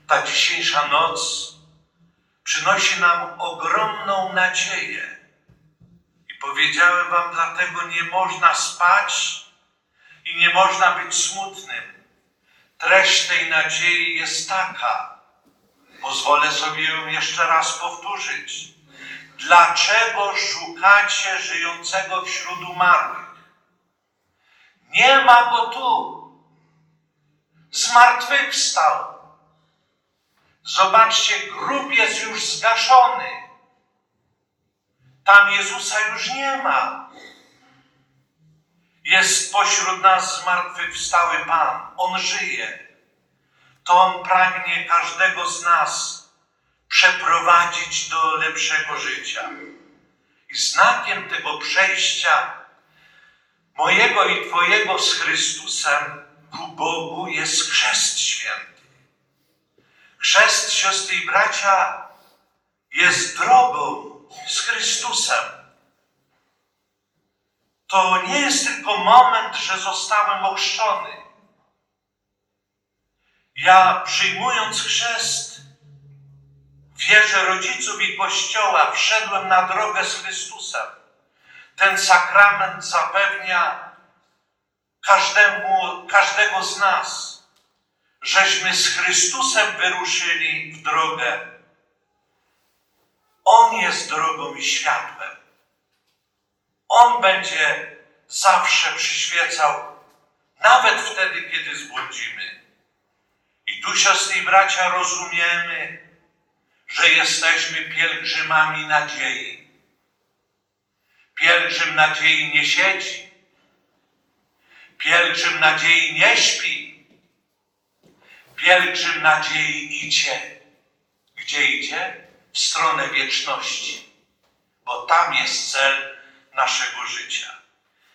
Ta dzisiejsza noc przynosi nam ogromną nadzieję. I powiedziałem wam, dlatego nie można spać i nie można być smutnym. Treść tej nadziei jest taka. Pozwolę sobie ją jeszcze raz powtórzyć. Dlaczego szukacie żyjącego wśród umarłych? Nie ma go tu. Zmartwychwstał. Zobaczcie, grób jest już zgaszony. Tam Jezusa już nie ma. Jest pośród nas zmartwychwstały Pan. On żyje. To On pragnie każdego z nas przeprowadzić do lepszego życia. I znakiem tego przejścia mojego i Twojego z Chrystusem ku Bogu jest chrzest święty. Chrzest, siostry i bracia, jest drogą z Chrystusem. To nie jest tylko moment, że zostałem ochrzczony. Ja, przyjmując chrzest, w wierze rodziców i Kościoła wszedłem na drogę z Chrystusem. Ten sakrament zapewnia każdego z nas, żeśmy z Chrystusem wyruszyli w drogę. On jest drogą i światłem. On będzie zawsze przyświecał, nawet wtedy, kiedy zbłądzimy. I tu, siostry i bracia, rozumiemy, że jesteśmy pielgrzymami nadziei. Pielgrzym nadziei nie siedzi. Pielgrzym nadziei nie śpi. Pielgrzym nadziei idzie. Gdzie idzie? W stronę wieczności. Bo tam jest cel naszego życia.